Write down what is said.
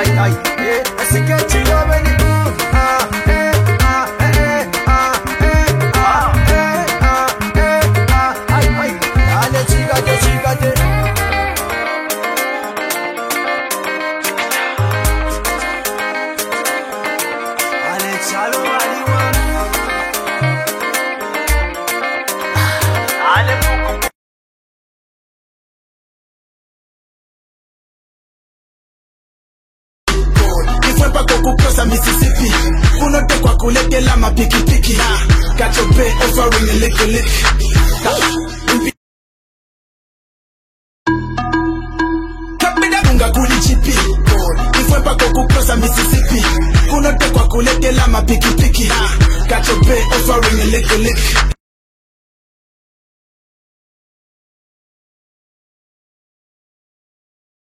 Así que chido venimos. Dale, chígate, chígate. Dale, chalo, marihuana. Dale, poco. Kukosa Mississippi, unote kwa kuletela mapikipiki. Got your pay offering a lick. Kapida bunga kulichipi, ifwe pako kukosa Mississippi, unote kwa kuletela mapikipiki. Got your pay offering a lick.